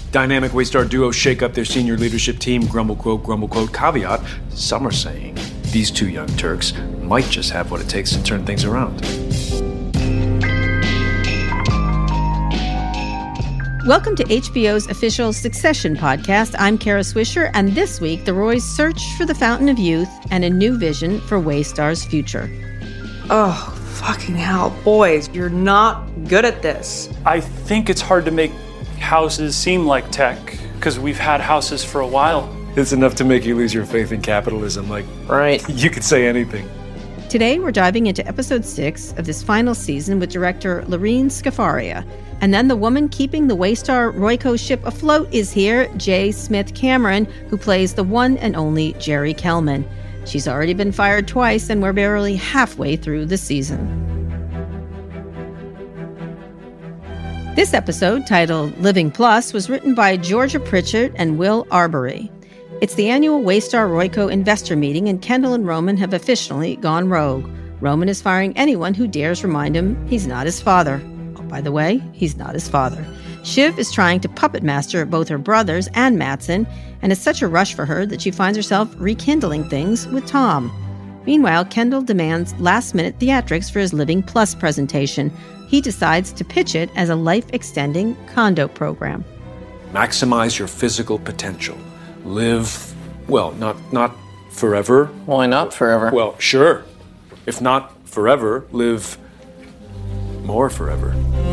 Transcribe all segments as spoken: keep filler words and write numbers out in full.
Dynamic Waystar duo shake up their senior leadership team, grumble quote, grumble quote, caveat. Some are saying these two young Turks might just have what it takes to turn things around. Welcome to H B O's official Succession podcast. I'm Kara Swisher, and this week the Roys search for the fountain of youth and a new vision for Waystar's future. Oh, fucking hell, boys, you're not good at this. I think it's hard to make houses seem like tech, because we've had houses for a while. It's enough to make you lose your faith in capitalism. Like, right. You could say anything. Today, we're diving into episode six of this final season with director Lorene Scafaria. And then the woman keeping the Waystar Royco ship afloat is here, J. Smith Cameron, who plays the one and only Jerry Kellman. She's already been fired twice, and we're barely halfway through the season. This episode, titled Living Plus, was written by Georgia Pritchett and Will Arbery. It's the annual Waystar Royco investor meeting, and Kendall and Roman have officially gone rogue. Roman is firing anyone who dares remind him he's not his father. Oh, by the way, he's not his father. Shiv is trying to puppet master both her brothers and Matsson, and it's such a rush for her that she finds herself rekindling things with Tom. Meanwhile, Kendall demands last-minute theatrics for his Living Plus presentation. He decides to pitch it as a life-extending condo program. Maximize your physical potential. Live, well, not not forever. Why not forever? Well, sure. If not forever, live more forever.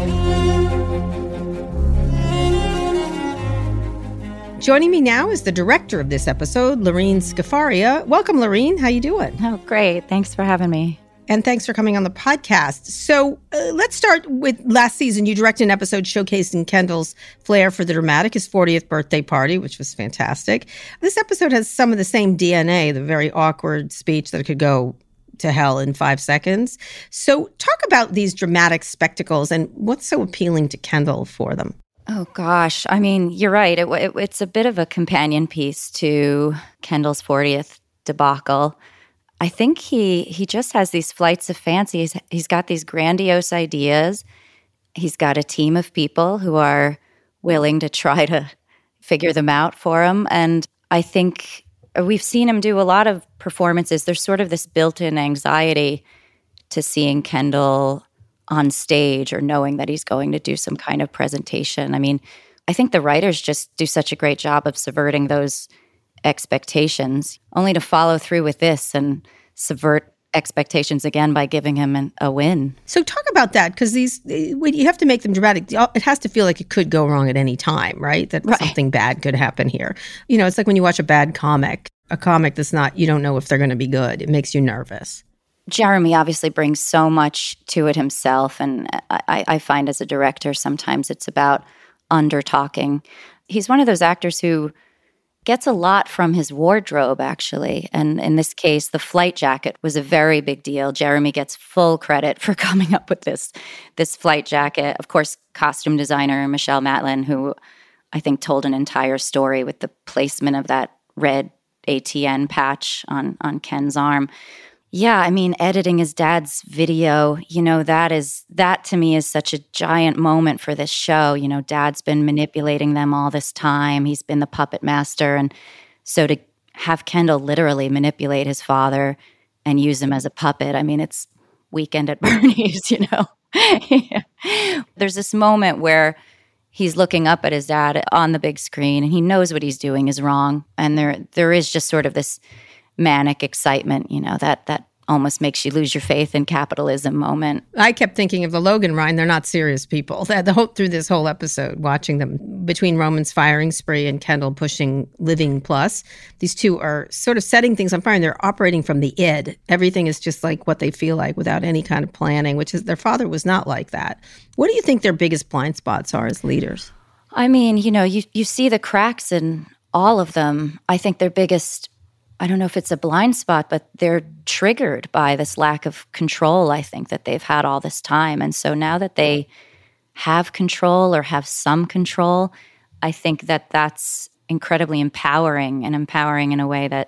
Joining me now is the director of this episode, Lorene Scafaria. Welcome, Lorene. How you doing? Oh, great. Thanks for having me. And thanks for coming on the podcast. So uh, let's start with last season. You directed an episode showcasing Kendall's flair for the dramatic, his fortieth birthday party, which was fantastic. This episode has some of the same D N A, the very awkward speech that could go to hell in five seconds. So talk about these dramatic spectacles and what's so appealing to Kendall for them. Oh, gosh. I mean, you're right. It, it, it's a bit of a companion piece to Kendall's fortieth debacle. I think he he just has these flights of fancy. He's, he's got these grandiose ideas. He's got a team of people who are willing to try to figure them out for him. And I think we've seen him do a lot of performances. There's sort of this built-in anxiety to seeing Kendall on stage or knowing that he's going to do some kind of presentation. I mean, I think the writers just do such a great job of subverting those expectations, only to follow through with this and subvert expectations again by giving him an, a win. So talk about that, because these, when you have to make them dramatic, it has to feel like it could go wrong at any time, right? That right. Something bad could happen here. You know, it's like when you watch a bad comic, a comic that's not, you don't know if they're going to be good. It makes you nervous. Jeremy obviously brings so much to it himself, and I, I find as a director, sometimes it's about under-talking. He's one of those actors who gets a lot from his wardrobe, actually. And in this case, the flight jacket was a very big deal. Jeremy gets full credit for coming up with this, this flight jacket. Of course, costume designer Michelle Matlin, who I think told an entire story with the placement of that red A T N patch on, on Ken's arm. Yeah, I mean, editing his dad's video, you know, that is, that to me is such a giant moment for this show. You know, dad's been manipulating them all this time. He's been the puppet master. And so to have Kendall literally manipulate his father and use him as a puppet, I mean, it's Weekend at Bernie's, you know. Yeah. There's this moment where he's looking up at his dad on the big screen and he knows what he's doing is wrong. And there there is just sort of this manic excitement, you know, that that almost makes you lose your faith in capitalism moment. I kept thinking of the Logan Ryan. They're not serious people. The whole, through this whole episode, watching them between Roman's firing spree and Kendall pushing Living Plus, these two are sort of setting things on fire, and they're operating from the id. Everything is just like what they feel like without any kind of planning, which is their father was not like that. What do you think their biggest blind spots are as leaders? I mean, you know, you, you see the cracks in all of them. I think their biggest I don't know if it's a blind spot, but they're triggered by this lack of control, I think, that they've had all this time. And so now that they have control or have some control, I think that that's incredibly empowering, and empowering in a way that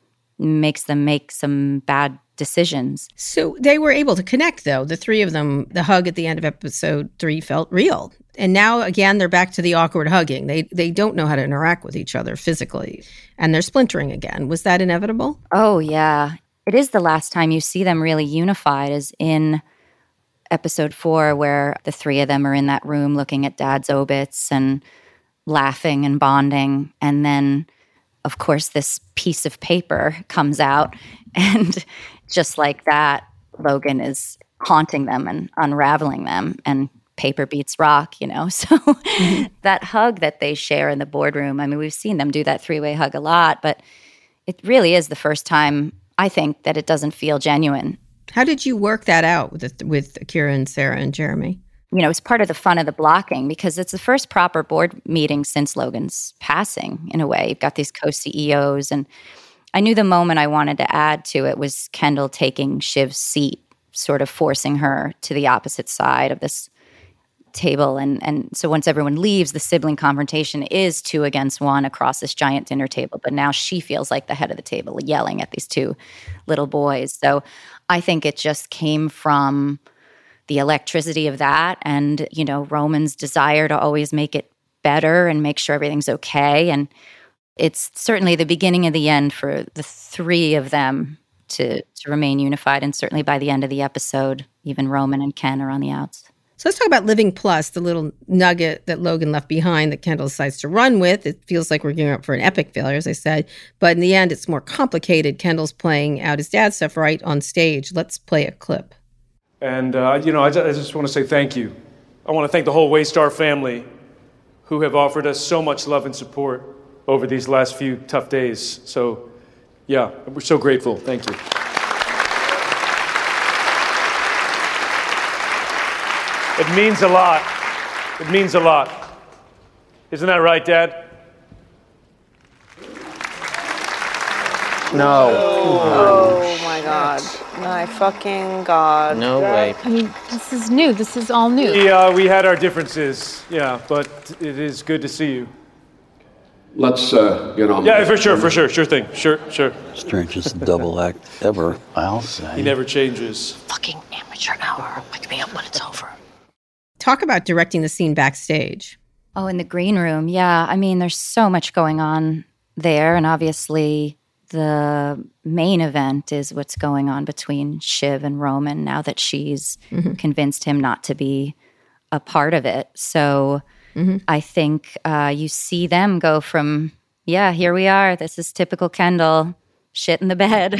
makes them make some bad decisions. So they were able to connect, though. The three of them, the hug at the end of episode three felt real. And now, again, they're back to the awkward hugging. They they don't know how to interact with each other physically. And they're splintering again. Was that inevitable? Oh, yeah. It is the last time you see them really unified is in episode four, where the three of them are in that room looking at Dad's obits and laughing and bonding. And then, of course, this piece of paper comes out. And just like that, Logan is haunting them and unraveling them. And paper beats rock, you know. So mm-hmm. that hug that they share in the boardroom, I mean, we've seen them do that three-way hug a lot, but it really is the first time, I think, that it doesn't feel genuine. How did you work that out with with Akira and Sarah and Jeremy? You know, it's part of the fun of the blocking because it's the first proper board meeting since Logan's passing, in a way. You've got these co-C E Os, and I knew the moment I wanted to add to it was Kendall taking Shiv's seat, sort of forcing her to the opposite side of this table. And and so once everyone leaves, the sibling confrontation is two against one across this giant dinner table. But now she feels like the head of the table, yelling at these two little boys. So I think it just came from the electricity of that and, you know, Roman's desire to always make it better and make sure everything's okay. And it's certainly the beginning of the end for the three of them to, to remain unified. And certainly by the end of the episode, even Roman and Ken are on the outs. So let's talk about Living Plus, the little nugget that Logan left behind that Kendall decides to run with. It feels like we're gearing up for an epic failure, as I said. But in the end, it's more complicated. Kendall's playing out his dad's stuff right on stage. Let's play a clip. And, uh, you know, I just, I just want to say thank you. I want to thank the whole Waystar family who have offered us so much love and support over these last few tough days. So, yeah, we're so grateful. Thank you. It means a lot. It means a lot. Isn't that right, Dad? No. Oh my God. My fucking God. No way. I mean, this is new. This is all new. We, uh, we had our differences, yeah, but it is good to see you. Let's uh, get on. Yeah, for sure, for sure. Sure thing. Sure, sure. Strangest double act ever, I'll say. He never changes. Fucking amateur hour. Wake me up when it's over. Talk about directing the scene backstage. Oh, in the green room. Yeah. I mean, there's so much going on there. And obviously, the main event is what's going on between Shiv and Roman now that she's mm-hmm. convinced him not to be a part of it. So mm-hmm. I think uh, you see them go from, yeah, here we are. This is typical Kendall, shit in the bed,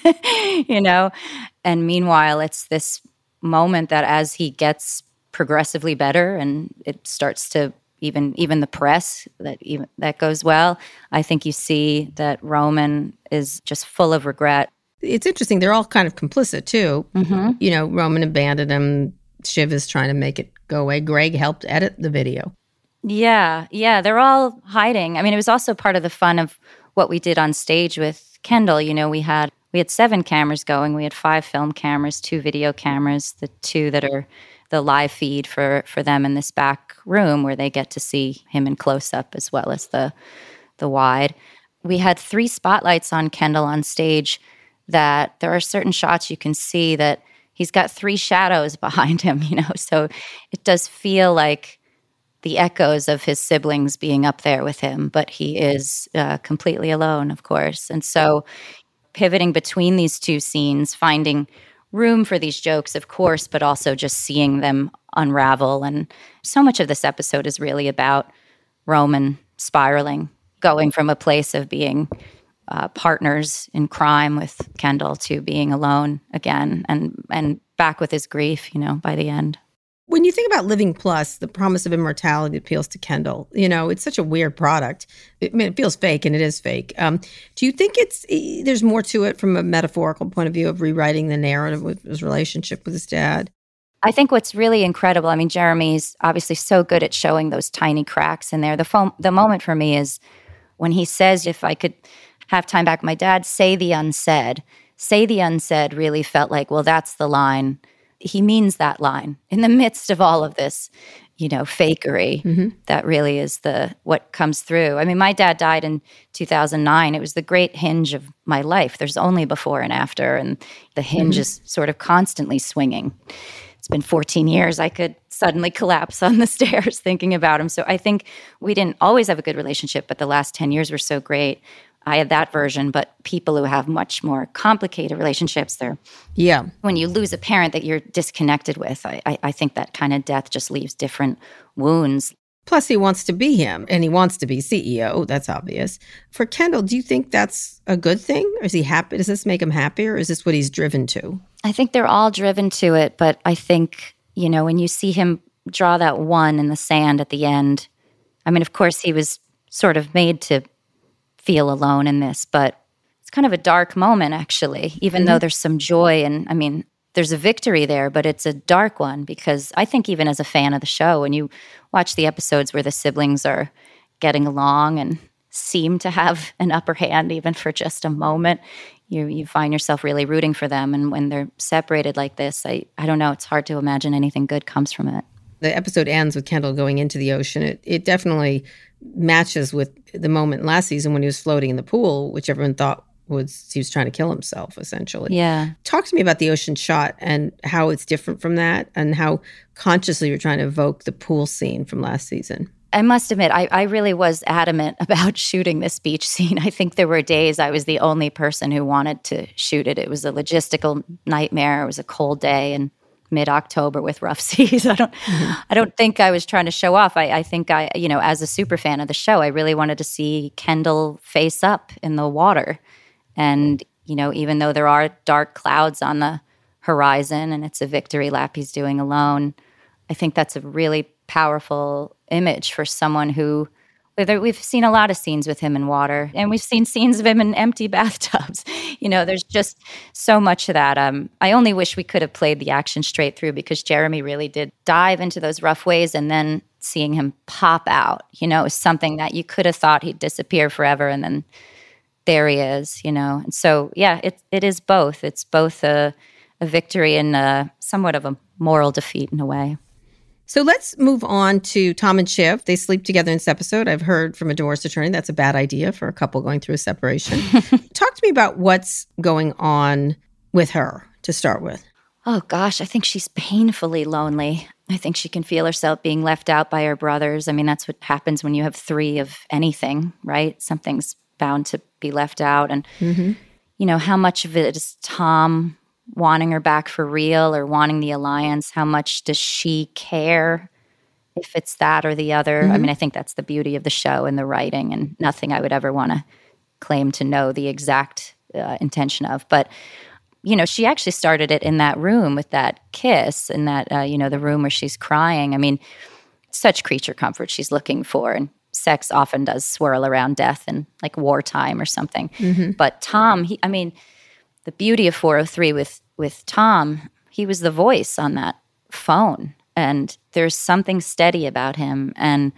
you know? And meanwhile, it's this moment that as he gets progressively better and it starts to even even the press that even that goes well, I think you see that Roman is just full of regret. It's interesting, they're all kind of complicit too. Mm-hmm. You know, Roman abandoned him. Shiv is trying to make it go away. Greg helped edit the video. Yeah, yeah, they're all hiding. I mean, it was also part of the fun of what we did on stage with Kendall. You know, we had we had seven cameras going. We had five film cameras, two video cameras, the two that are the live feed for, for them in this back room where they get to see him in close-up as well as the the wide. We had three spotlights on Kendall on stage that there are certain shots you can see that he's got three shadows behind him, you know, so it does feel like the echoes of his siblings being up there with him, but he is uh, completely alone, of course. And so pivoting between these two scenes, finding room for these jokes, of course, but also just seeing them unravel. And so much of this episode is really about Roman spiraling, going from a place of being uh, partners in crime with Kendall to being alone again and and back with his grief, you know, by the end. When you think about Living Plus, the promise of immortality appeals to Kendall. You know, it's such a weird product. I mean, it feels fake, and it is fake. Um, do you think it's there's more to it from a metaphorical point of view of rewriting the narrative with his relationship with his dad? I think what's really incredible, I mean, Jeremy's obviously so good at showing those tiny cracks in there. The fo- the moment for me is when he says, if I could have time back, my dad, say the unsaid. Say the unsaid really felt like, well, that's the line. He means that line in the midst of all of this, you know, fakery. Mm-hmm. That really is the what comes through. I mean, my dad died in two thousand nine. It was the great hinge of my life. There's only before and after, and the hinge mm-hmm. is sort of constantly swinging. it's been fourteen years, I could suddenly collapse on the stairs thinking about him. So I think we didn't always have a good relationship, but the last ten years were so great. I had that version, but people who have much more complicated relationships, they're Yeah. when you lose a parent that you're disconnected with, I, I, I think that kind of death just leaves different wounds. Plus, he wants to be him, and he wants to be C E O. That's obvious. For Kendall, do you think that's a good thing? Or is he happy? Does this make him happier? Or is this what he's driven to? I think they're all driven to it, but I think, you know, when you see him draw that one in the sand at the end, I mean, of course, he was sort of made to feel alone in this, but it's kind of a dark moment, actually, even mm-hmm. though there's some joy. And I mean, there's a victory there, but it's a dark one because I think even as a fan of the show, when you watch the episodes where the siblings are getting along and seem to have an upper hand even for just a moment, you you find yourself really rooting for them. And when they're separated like this, I, I don't know, it's hard to imagine anything good comes from it. The episode ends with Kendall going into the ocean. It, it definitely matches with the moment last season when he was floating in the pool, which everyone thought was he was trying to kill himself, essentially. Yeah. Talk to me about the ocean shot and how it's different from that and how consciously you're trying to evoke the pool scene from last season. I must admit, I, I really was adamant about shooting this beach scene. I think there were days I was the only person who wanted to shoot it. It was a logistical nightmare. It was a cold day in mid-October with rough seas. I don't mm-hmm. I don't think I was trying to show off. I, I think I, you know, as a super fan of the show, I really wanted to see Kendall face up in the water. And, you know, even though there are dark clouds on the horizon and it's a victory lap he's doing alone, I think that's a really powerful image for someone who, we've seen a lot of scenes with him in water and we've seen scenes of him in empty bathtubs. You know, there's just so much of that. Um, I only wish we could have played the action straight through because Jeremy really did dive into those rough ways, and then seeing him pop out, you know, is something that you could have thought he'd disappear forever, and then there he is, you know. And so, yeah, it it is both. It's both a, a victory and a, somewhat of a moral defeat in a way. So let's move on to Tom and Shiv. They sleep together in this episode. I've heard from a divorce attorney that's a bad idea for a couple going through a separation. Talk to me about what's going on with her to start with. Oh, gosh, I think she's painfully lonely. I think she can feel herself being left out by her brothers. I mean, that's what happens when you have three of anything, right? Something's bound to be left out. And, mm-hmm. you know, how much of it is Tom wanting her back for real or wanting the alliance? How much does she care if it's that or the other? Mm-hmm. I mean, I think that's the beauty of the show and the writing, and nothing I would ever want to claim to know the exact uh, intention of. But, you know, she actually started it in that room with that kiss, in that, uh, you know, the room where she's crying. I mean, such creature comfort she's looking for. And sex often does swirl around death in like wartime or something. Mm-hmm. But Tom, he, I mean, the beauty of four oh three with, with Tom, he was the voice on that phone. And there's something steady about him. And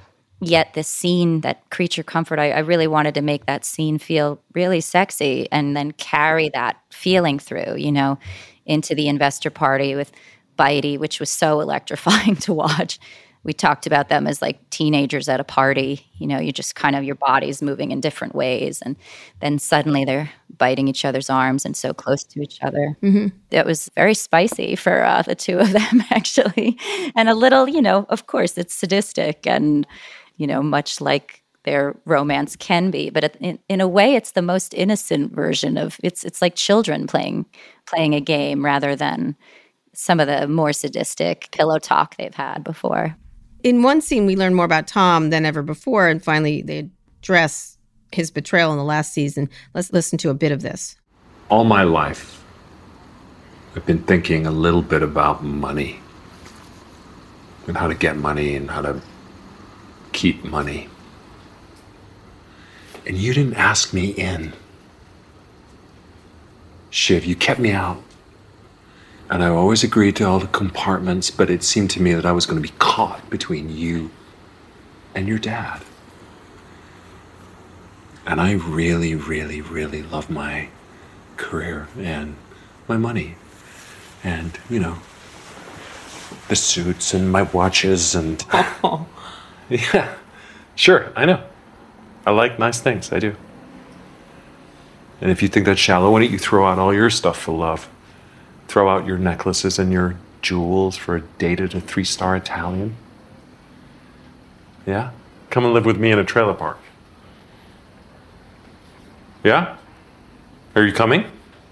yet this scene, that creature comfort, I, I really wanted to make that scene feel really sexy and then carry that feeling through, you know, into the investor party with Beide, which was so electrifying to watch. We talked about them as like teenagers at a party. You know, you just kind of, your body's moving in different ways. And then suddenly they're biting each other's arms and so close to each other. Mm-hmm. It was very spicy for uh, the two of them, actually. And a little, you know, of course, it's sadistic and, you know, much like their romance can be. But in, in a way, it's the most innocent version of, it's it's like children playing playing a game rather than some of the more sadistic pillow talk they've had before. In one scene, we learn more about Tom than ever before, and finally they address his betrayal in the last season. Let's listen to a bit of this. All my life, I've been thinking a little bit about money and how to get money and how to keep money. And you didn't ask me in. Shiv, you kept me out. And I always agreed to all the compartments, but it seemed to me that I was going to be caught between you and your dad. And I really, really, really love my career and my money. And, you know, the suits and my watches and... Oh. Yeah, sure, I know. I like nice things, I do. And if you think that's shallow, why don't you throw out all your stuff for love? Throw out your necklaces and your jewels for a date at a three-star Italian? Yeah? Come and live with me in a trailer park. Yeah? Are you coming?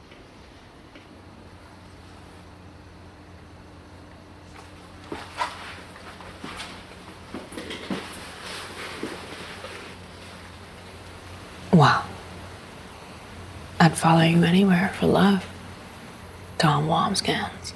Wow. I'd follow you anywhere for love. Tom Wambsgans.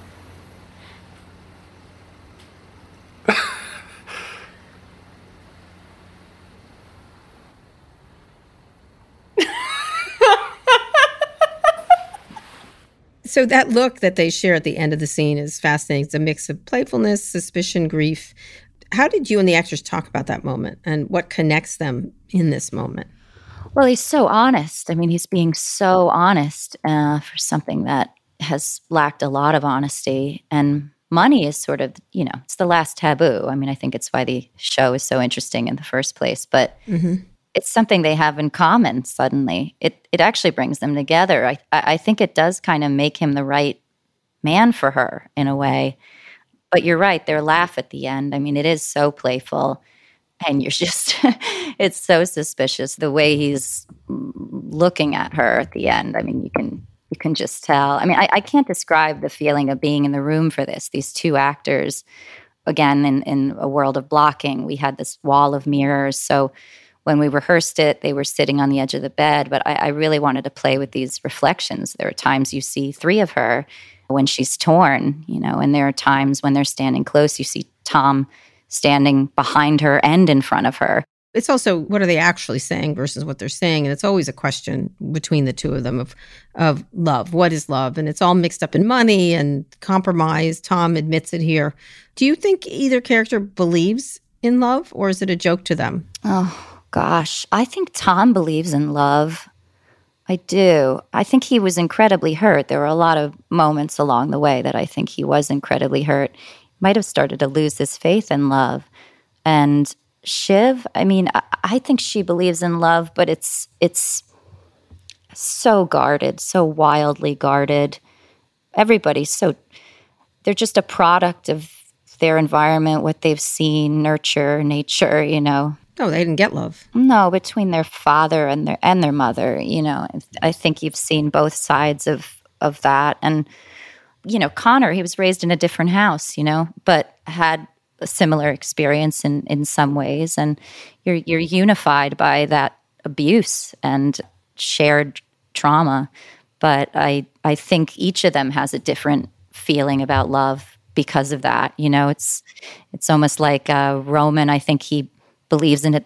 So that look that they share at the end of the scene is fascinating. It's a mix of playfulness, suspicion, grief. How did you and the actors talk about that moment, and what connects them in this moment? Well, he's so honest. I mean, he's being so honest uh, for something that has lacked a lot of honesty. And money is sort of, you know, it's the last taboo. I mean, I think it's why the show is so interesting in the first place. But mm-hmm. it's something they have in common suddenly. It it actually brings them together. I, I think it does kind of make him the right man for her in a way. But you're right, their laugh at the end, I mean, it is so playful. And you're just, it's so suspicious the way he's looking at her at the end. I mean, you can you can just tell. I mean, I, I can't describe the feeling of being in the room for this. These two actors, again, in, in a world of blocking, we had this wall of mirrors. So when we rehearsed it, they were sitting on the edge of the bed. But I, I really wanted to play with these reflections. There are times you see three of her when she's torn, you know, and there are times when they're standing close. You see Tom standing behind her and in front of her. It's also, what are they actually saying versus what they're saying? And it's always a question between the two of them of, of love. What is love? And it's all mixed up in money and compromise. Tom admits it here. Do you think either character believes in love, or is it a joke to them? Oh, gosh. I think Tom believes in love. I do. I think he was incredibly hurt. There were a lot of moments along the way that I think he was incredibly hurt. Might have started to lose his faith in love. And Shiv, I mean, I, I think she believes in love, but it's it's so guarded, so wildly guarded. Everybody's so, they're just a product of their environment, what they've seen, nurture, nature, you know. No, they didn't get love. No, between their father and their and their mother, you know. I think you've seen both sides of of that. And you know, Connor, he was raised in a different house, you know, but had a similar experience in, in some ways. And you're you're unified by that abuse and shared trauma. But I I think each of them has a different feeling about love because of that. You know, it's it's almost like uh, Roman, I think he believes in it.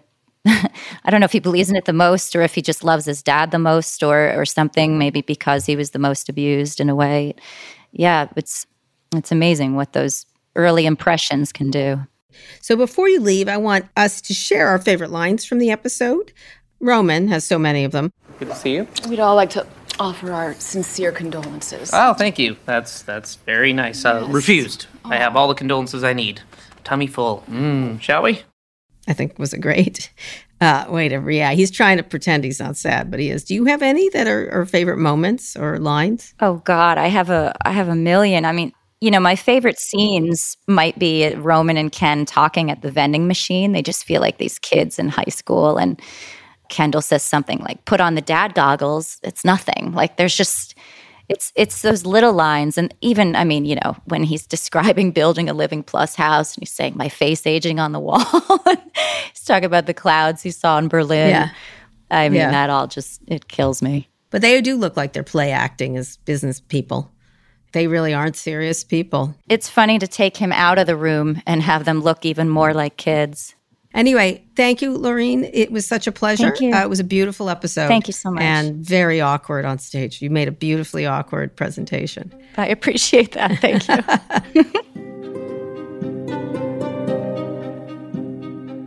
I don't know if he believes in it the most, or if he just loves his dad the most, or or something, maybe because he was the most abused in a way. Yeah, it's it's amazing what those early impressions can do. So before you leave, I want us to share our favorite lines from the episode. Roman has so many of them. Good to see you. We'd all like to offer our sincere condolences. Oh, thank you. That's that's very nice. Uh, Yes. Refused. Oh. I have all the condolences I need. Tummy full. Mm, shall we? I think was a great uh, way to react. He's trying to pretend he's not sad, but he is. Do you have any that are, are favorite moments or lines? Oh God, I have a I have a million. I mean, you know, my favorite scenes might be Roman and Ken talking at the vending machine. They just feel like these kids in high school, and Kendall says something like, "Put on the dad goggles." It's nothing. Like there's just it's it's those little lines. And even, I mean, you know, when he's describing building a Living Plus house and he's saying my face aging on the wall. He's talking about the clouds he saw in Berlin. Yeah. I mean, Yeah. that all just, it kills me. But they do look like they're play acting as business people. They really aren't serious people. It's funny to take him out of the room and have them look even more like kids. Anyway, thank you, Laureen. It was such a pleasure. Thank you. Uh, it was a beautiful episode. Thank you so much. And very awkward on stage. You made a beautifully awkward presentation. I appreciate that. Thank you.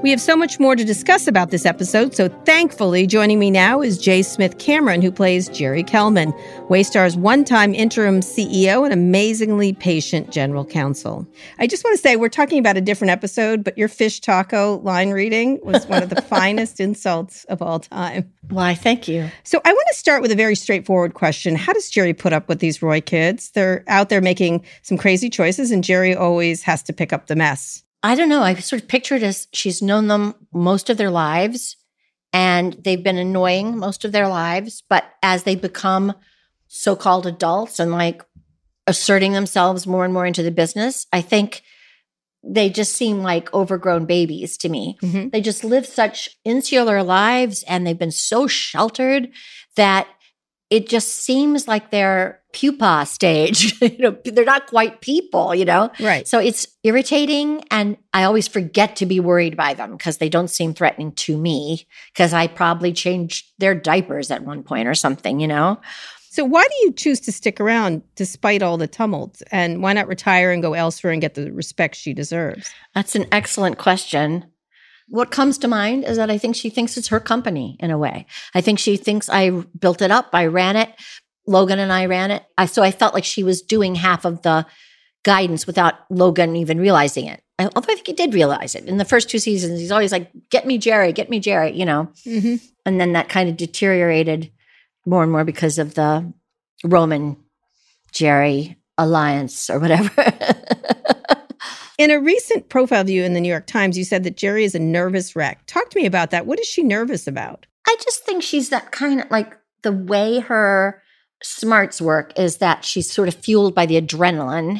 We have so much more to discuss about this episode, so thankfully joining me now is J. Smith Cameron, who plays Jerry Kellman, Waystar's one-time interim C E O and amazingly patient general counsel. I just want to say, we're talking about a different episode, but your fish taco line reading was one of the finest insults of all time. Why, thank you. So I want to start with a very straightforward question. How does Jerry put up with these Roy kids? They're out there making some crazy choices, and Jerry always has to pick up the mess. I don't know. I sort of picture it as she's known them most of their lives, and they've been annoying most of their lives. But as they become so-called adults and like asserting themselves more and more into the business, I think they just seem like overgrown babies to me. Mm-hmm. They just live such insular lives, and they've been so sheltered that it just seems like they're pupa stage. You know, they're not quite people, you know? Right. So it's irritating, and I always forget to be worried by them because they don't seem threatening to me, because I probably changed their diapers at one point or something, you know? So why do you choose to stick around despite all the tumult? And why not retire and go elsewhere and get the respect she deserves? That's an excellent question. What comes to mind is that I think she thinks it's her company in a way. I think she thinks I built it up. I ran it. Logan and I ran it. I, so I felt like she was doing half of the guidance without Logan even realizing it. I, although I think he did realize it. In the first two seasons, he's always like, get me Jerry, get me Jerry, you know. Mm-hmm. And then that kind of deteriorated more and more because of the Roman Jerry alliance or whatever. In a recent profile of you in the New York Times, you said that Jerry is a nervous wreck. Talk to me about that. What is she nervous about? I just think she's that kind of like the way her smarts work is that she's sort of fueled by the adrenaline.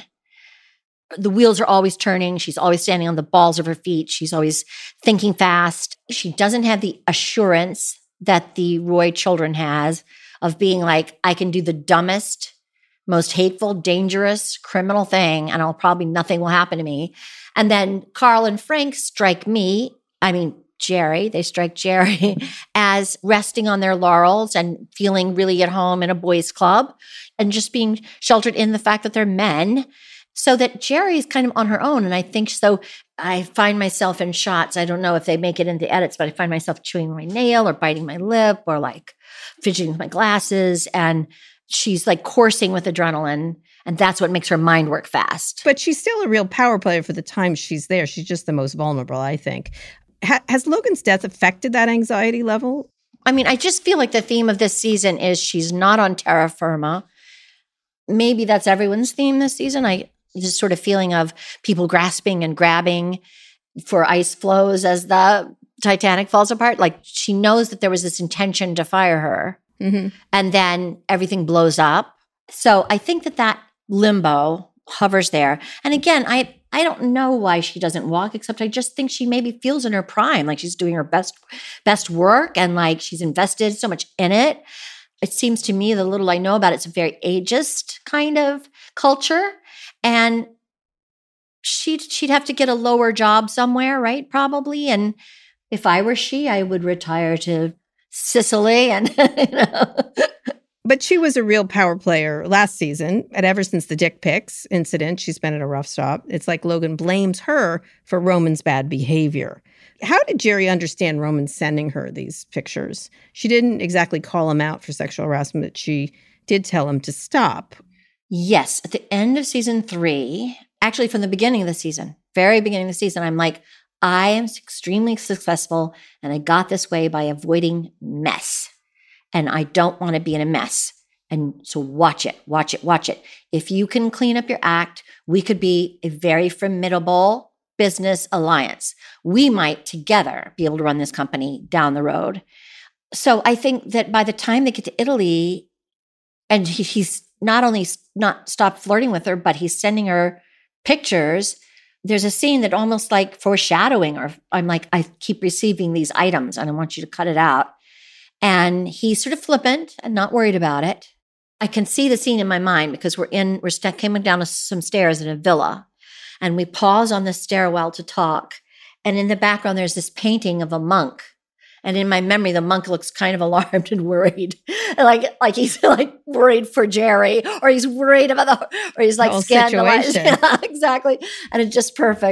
The wheels are always turning. She's always standing on the balls of her feet. She's always thinking fast. She doesn't have the assurance that the Roy children has of being like, I can do the dumbest, most hateful, dangerous, criminal thing, and I'll probably nothing will happen to me. And then Carl and Frank strike me, I mean, Jerry, they strike Jerry as resting on their laurels and feeling really at home in a boys' club and just being sheltered in the fact that they're men. So that Jerry is kind of on her own. And I think so. I find myself in shots. I don't know if they make it into edits, but I find myself chewing my nail or biting my lip or like fidgeting with my glasses. And she's like coursing with adrenaline. And that's what makes her mind work fast. But she's still a real power player for the time she's there. She's just the most vulnerable, I think. Ha- has Logan's death affected that anxiety level? I mean, I just feel like the theme of this season is she's not on terra firma. Maybe that's everyone's theme this season. I just sort of feeling of people grasping and grabbing for ice floes as the Titanic falls apart. Like she knows that there was this intention to fire her. Mm-hmm. And then everything blows up. So I think that that limbo hovers there. And again, I I don't know why she doesn't walk, except I just think she maybe feels in her prime, like she's doing her best best work and like she's invested so much in it. It seems to me, the little I know about it, it's a very ageist kind of culture. And she'd, she'd have to get a lower job somewhere, right? Probably. And if I were she, I would retire to Sicily and, you know. But she was a real power player last season. And ever since the dick pics incident, she's been at a rough stop. It's like Logan blames her for Roman's bad behavior. How did Jerry understand Roman sending her these pictures? She didn't exactly call him out for sexual harassment, but she did tell him to stop. Yes. At the end of season three, actually from the beginning of the season, very beginning of the season, I'm like, I am extremely successful and I got this way by avoiding mess. And I don't want to be in a mess. And so watch it, watch it, watch it. If you can clean up your act, we could be a very formidable business alliance. We might together be able to run this company down the road. So I think that by the time they get to Italy, and he, he's not only not stopped flirting with her, but he's sending her pictures. There's a scene that almost like foreshadowing, or I'm like, I keep receiving these items and I want you to cut it out. And he's sort of flippant and not worried about it. I can see the scene in my mind because we're in, we're st- coming down some stairs in a villa and we pause on the stairwell to talk. And in the background, there's this painting of a monk. And in my memory, the monk looks kind of alarmed and worried, like like he's like worried for Jerry, or he's worried about the, or he's like scandalized. Yeah, exactly. And it's just perfect.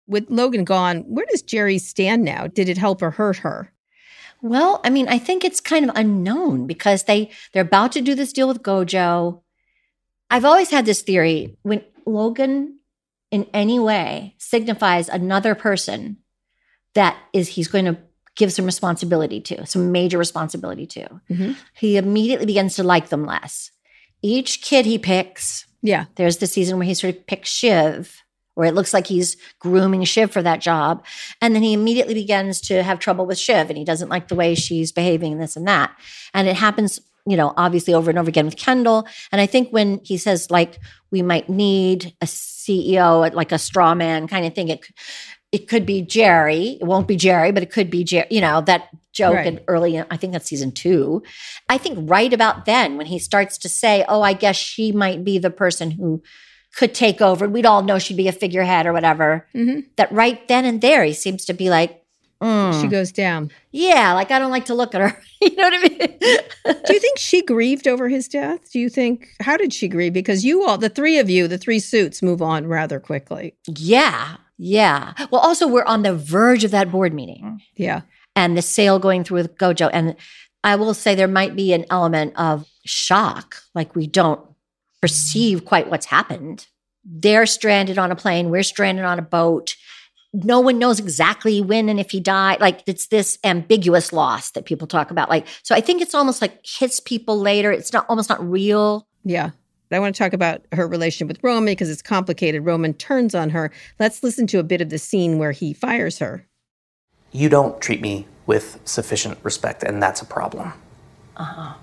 With Logan gone, where does Jerry stand now? Did it help or hurt her? Well, I mean, I think it's kind of unknown because they, they're about to do this deal with Gojo. I've always had this theory, when Logan in any way signifies another person that is he's going to give some responsibility to, some major responsibility to, mm-hmm. he immediately begins to like them less. Each kid he picks, yeah, there's the season where he sort of picks Shiv, where it looks like he's grooming Shiv for that job. And then he immediately begins to have trouble with Shiv, and he doesn't like the way she's behaving and this and that. And it happens, you know, obviously over and over again with Kendall. And I think when he says, like, we might need a C E O, like a straw man kind of thing, it, it could be Jerry. It won't be Jerry, but it could be Jerry, you know, that joke right. in early, I think that's season two. I think right about then when he starts to say, oh, I guess she might be the person who could take over. We'd all know she'd be a figurehead or whatever. Mm-hmm. That right then and there, he seems to be like, mm. she goes down. Yeah, like I don't like to look at her. You know what I mean? Do you think she grieved over his death? Do you think, how did she grieve? Because you all, the three of you, the three suits move on rather quickly. Yeah, yeah. Well, also we're on the verge of that board meeting. Yeah. And the sale going through with Gojo. And I will say there might be an element of shock, like we don't perceive quite what's happened. They're stranded on a plane. We're stranded on a boat. No one knows exactly when and if he died. Like it's this ambiguous loss that people talk about. Like, so I think it's almost like hits people later. It's not almost not real. Yeah. I want to talk about her relationship with Roman because it's complicated. Roman turns on her. Let's listen to a bit of the scene where he fires her. You don't treat me with sufficient respect, and that's a problem. Uh-huh.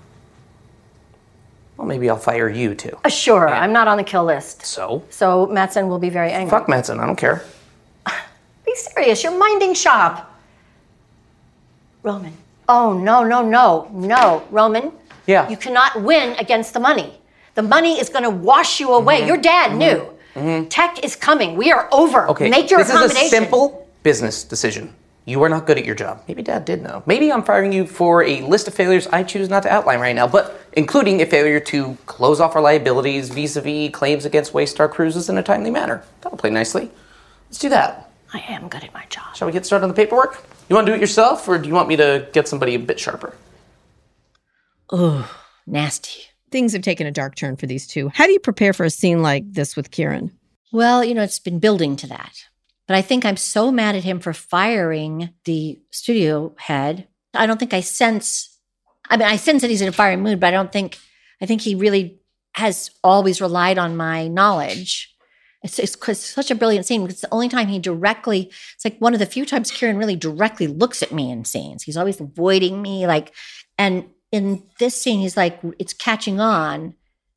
Well, maybe I'll fire you, too. Uh, sure. Yeah. I'm not on the kill list. So? So Matsson will be very angry. Fuck Matsson. I don't care. Be serious. You're minding shop. Roman. Oh, no, no, no. No. Roman. Yeah. You cannot win against the money. The money is going to wash you away. Mm-hmm. Your dad mm-hmm. knew. Mm-hmm. Tech is coming. We are over. Okay. Make your this accommodation. This is a simple business decision. You are not good at your job. Maybe Dad did know. Maybe I'm firing you for a list of failures I choose not to outline right now, but including a failure to close off our liabilities vis-a-vis claims against Waystar Cruises in a timely manner. That'll play nicely. Let's do that. I am good at my job. Shall we get started on the paperwork? You want to do it yourself, or do you want me to get somebody a bit sharper? Ugh, nasty. Things have taken a dark turn for these two. How do you prepare for a scene like this with Kieran? Well, you know, it's been building to that. But I think I'm so mad at him for firing the studio head. I don't think I sense, I mean, I sense that he's in a fiery mood, but I don't think, I think he really has always relied on my knowledge. It's, it's, it's such a brilliant scene because it's the only time he directly, it's like one of the few times Kieran really directly looks at me in scenes. He's always avoiding me, like, and in this scene, he's like, it's catching on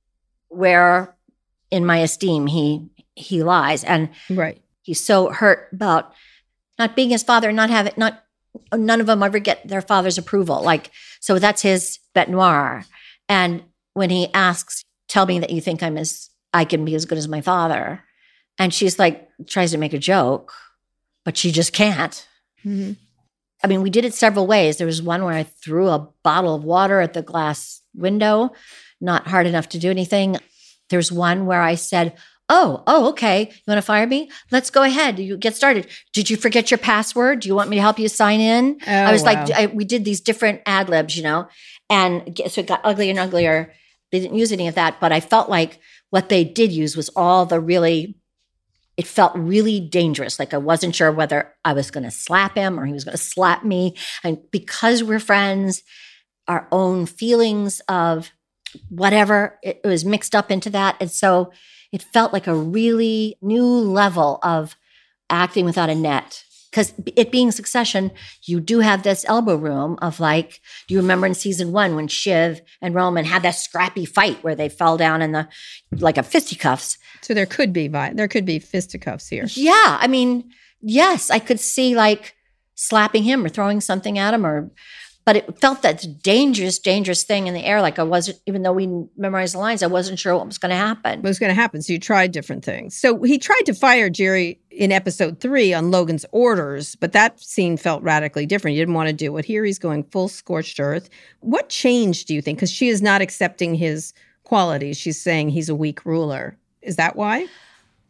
where in my esteem he he lies. And right. He's so hurt about not being his father, not having, not, none of them ever get their father's approval. Like, so that's his bête noire. And when he asks, tell me that you think I'm as, I can be as good as my father. And she's like, tries to make a joke, but she just can't. Mm-hmm. I mean, we did it several ways. There was one where I threw a bottle of water at the glass window, not hard enough to do anything. There's one where I said, Oh, oh, okay. You want to fire me? Let's go ahead. You get started. Did you forget your password? Do you want me to help you sign in? Oh, I was wow. like, I, we did these different ad libs, you know, and so it got uglier and uglier. They didn't use any of that, but I felt like what they did use was all the really, it felt really dangerous. Like I wasn't sure whether I was going to slap him or he was going to slap me. And because we're friends, our own feelings of whatever, it, it was mixed up into that. And so it felt like a really new level of acting without a net. Because it being Succession, you do have this elbow room of like, do you remember in season one when Shiv and Roman had that scrappy fight where they fell down in the, like a fisticuffs? So there could be, there could be fisticuffs here. Yeah. I mean, yes, I could see like slapping him or throwing something at him or, but it felt that dangerous, dangerous thing in the air. Like I wasn't, even though we memorized the lines, I wasn't sure what was going to happen. What was going to happen? So you tried different things. So he tried to fire Jerry in episode three on Logan's orders, but that scene felt radically different. You didn't want to do it. Here he's going full scorched earth. What changed, do you think? Because she is not accepting his qualities. She's saying he's a weak ruler. Is that why?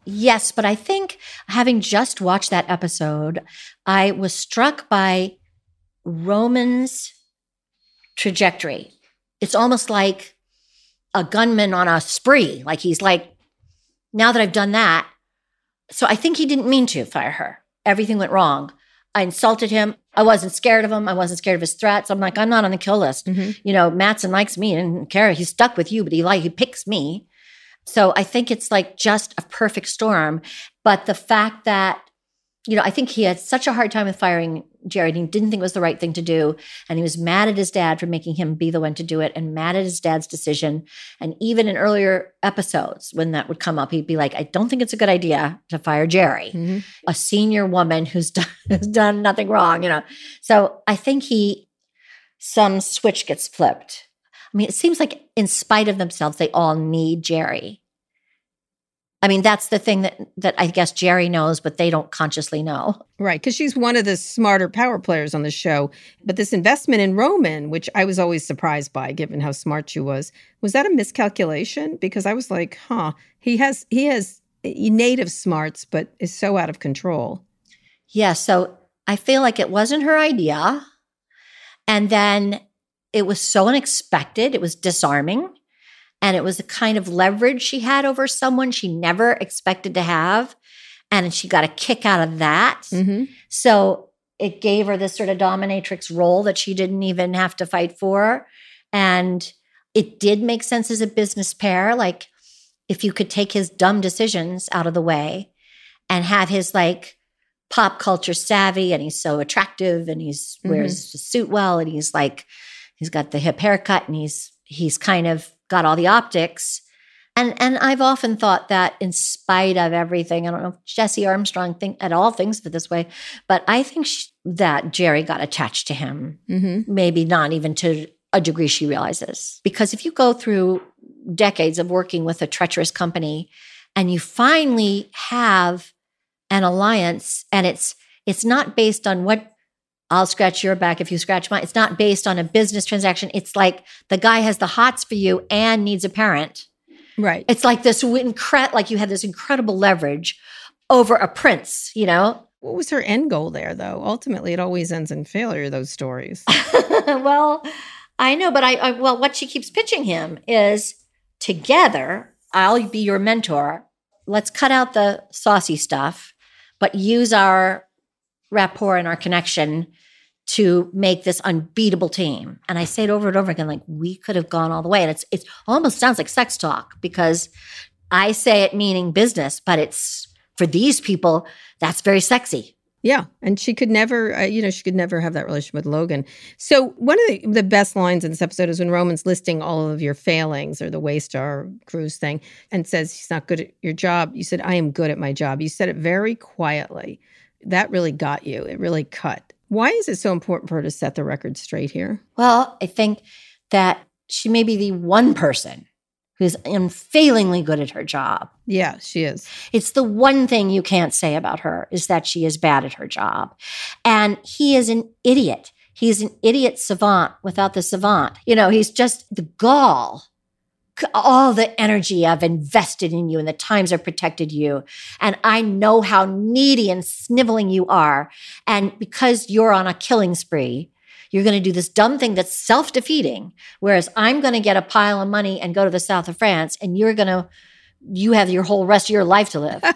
Yes, but I think having just watched that episode, I was struck by Roman's trajectory. It's almost like a gunman on a spree. Like he's like, now that I've done that. So I think he didn't mean to fire her. Everything went wrong. I insulted him. I wasn't scared of him. I wasn't scared of his threats. I'm like, I'm not on the kill list. Mm-hmm. You know, Mattson likes me and Kara, he's stuck with you, but he like he picks me. So I think it's like just a perfect storm. But the fact that, you know, I think he had such a hard time with firing Jerry, and he didn't think it was the right thing to do. And he was mad at his dad for making him be the one to do it, and mad at his dad's decision. And even in earlier episodes, when that would come up, he'd be like, I don't think it's a good idea to fire Jerry, mm-hmm. a senior woman who's done, who's done nothing wrong, you know. So I think he, some switch gets flipped. I mean, it seems like in spite of themselves, they all need Jerry. I mean, that's the thing that that I guess Jerry knows, but they don't consciously know. Right, because she's one of the smarter power players on the show. But this investment in Roman, which I was always surprised by, given how smart she was, was that a miscalculation? Because I was like, huh, he has he has native smarts, but is so out of control. Yeah, so I feel like it wasn't her idea. And then it was so unexpected. It was disarming. And it was the kind of leverage she had over someone she never expected to have. And she got a kick out of that. Mm-hmm. So it gave her this sort of dominatrix role that she didn't even have to fight for. And it did make sense as a business pair. Like if you could take his dumb decisions out of the way and have his like pop culture savvy, and he's so attractive and he's mm-hmm. wears a suit well, and he's like, he's got the hip haircut, and he's he's kind of got all the optics. And and I've often thought that in spite of everything, I don't know if Jesse Armstrong think, at all thinks of it this way, but I think she, that Jerry got attached to him, mm-hmm. maybe not even to a degree she realizes. Because if you go through decades of working with a treacherous company and you finally have an alliance, and it's it's not based on what I'll scratch your back if you scratch mine. It's not based on a business transaction. It's like the guy has the hots for you and needs a parent. Right. It's like this incre- like you had this incredible leverage over a prince, you know? What was her end goal there, though? Ultimately, it always ends in failure, those stories. Well, I know, but I, I well, what she keeps pitching him is together, I'll be your mentor. Let's cut out the saucy stuff, but use our rapport and our connection to make this unbeatable team. And I say it over and over again, like we could have gone all the way. And it's it almost sounds like sex talk, because I say it meaning business, but it's for these people, that's very sexy. Yeah. And she could never, uh, you know, she could never have that relationship with Logan. So one of the, the best lines in this episode is when Roman's listing all of your failings, or the Waystar cruise thing, and says he's not good at your job. You said, I am good at my job. You said it very quietly. That really got you. It really cut. Why is it so important for her to set the record straight here? Well, I think that she may be the one person who's unfailingly good at her job. Yeah, she is. It's the one thing you can't say about her, is that she is bad at her job. And he is an idiot. He's an idiot savant without the savant. You know, he's just the gall. All the energy I've invested in you and the times I've protected you. And I know how needy and sniveling you are. And because you're on a killing spree, you're going to do this dumb thing that's self-defeating. Whereas I'm going to get a pile of money and go to the south of France, and you're going to, you have your whole rest of your life to live.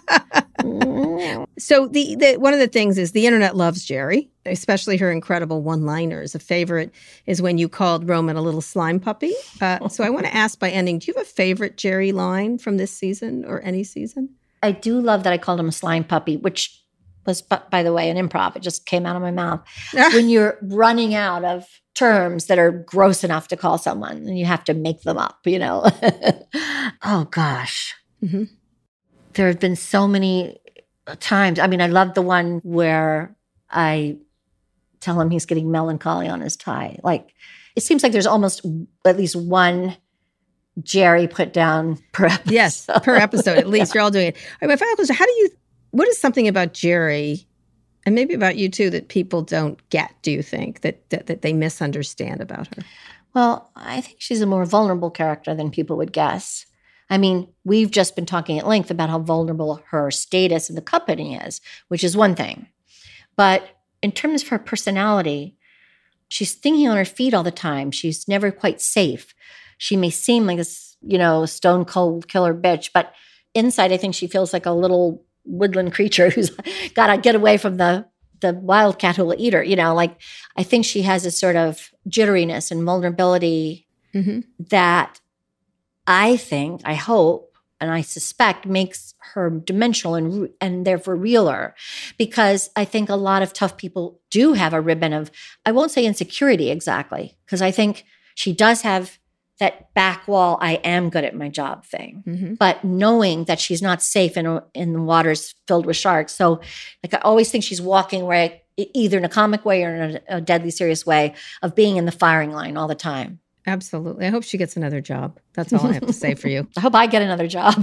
So the, the one of the things is the internet loves Jerry, especially her incredible one-liners. A favorite is when you called Roman a little slime puppy. Uh, so I want to ask by ending, do you have a favorite Jerry line from this season or any season? I do love that I called him a slime puppy, which was, by the way, an improv. It just came out of my mouth. When you're running out of terms that are gross enough to call someone, and you have to make them up, you know. Oh, gosh. Mm-hmm. There have been so many times. I mean, I love the one where I tell him he's getting melancholy on his tie. Like, it seems like there's almost at least one Jerry put down per episode. Yes, per episode at least. You're all doing it. All right, my final question, how do you, what is something about Jerry, and maybe about you too, that people don't get, do you think, that, that, that they misunderstand about her? Well, I think she's a more vulnerable character than people would guess. I mean, we've just been talking at length about how vulnerable her status in the company is, which is one thing. But in terms of her personality, she's thinking on her feet all the time. She's never quite safe. She may seem like this, you know, stone cold killer bitch, but inside I think she feels like a little woodland creature who's got to get away from the the wildcat who will eat her. You know, like I think she has this sort of jitteriness and vulnerability mm-hmm. that I think, I hope, and I suspect makes her dimensional and and therefore realer. Because I think a lot of tough people do have a ribbon of, I won't say insecurity exactly, because I think she does have that back wall, I am good at my job thing. Mm-hmm. But knowing that she's not safe in in the waters filled with sharks. So like I always think she's walking right, either in a comic way or in a, a deadly serious way of being in the firing line all the time. Absolutely. I hope she gets another job. That's all I have to say for you. I hope I get another job.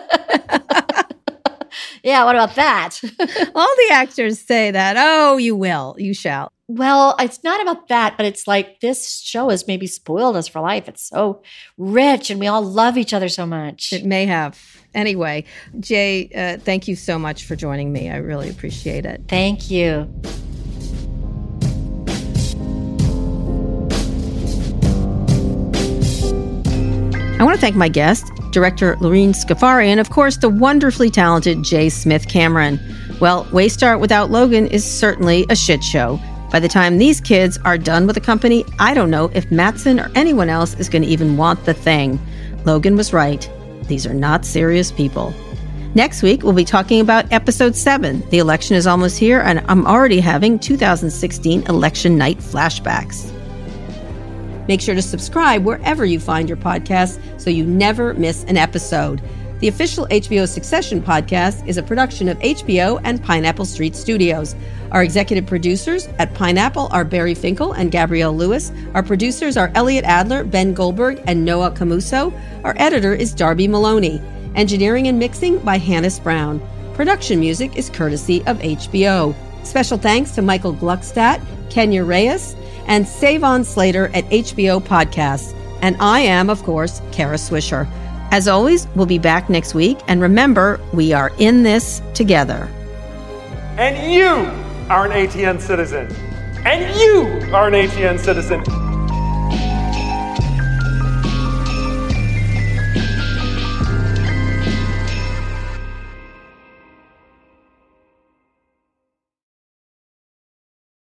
Yeah, what about that? All the actors say that. Oh, you will. You shall. Well, it's not about that, but it's like this show has maybe spoiled us for life. It's so rich and we all love each other so much. It may have. Anyway, Jay, uh, thank you so much for joining me. I really appreciate it. Thank you. I want to thank my guest, director Lorene Scafari, and of course, the wonderfully talented J. Smith Cameron. Well, Waystar without Logan is certainly a shit show. By the time these kids are done with the company, I don't know if Matsson or anyone else is going to even want the thing. Logan was right. These are not serious people. Next week, we'll be talking about episode seven. The election is almost here, and I'm already having two thousand sixteen election night flashbacks. Make sure to subscribe wherever you find your podcasts so you never miss an episode. The official H B O Succession podcast is a production of H B O and Pineapple Street Studios. Our executive producers at Pineapple are Barry Finkel and Gabrielle Lewis. Our producers are Elliot Adler, Ben Goldberg, and Noah Camuso. Our editor is Darby Maloney. Engineering and mixing by Hannes Brown. Production music is courtesy of H B O. Special thanks to Michael Gluckstadt, Kenya Reyes, and Savon Slater at H B O Podcasts. And I am, of course, Kara Swisher. As always, we'll be back next week. And remember, we are in this together. And you are an A T N citizen. And you are an A T N citizen.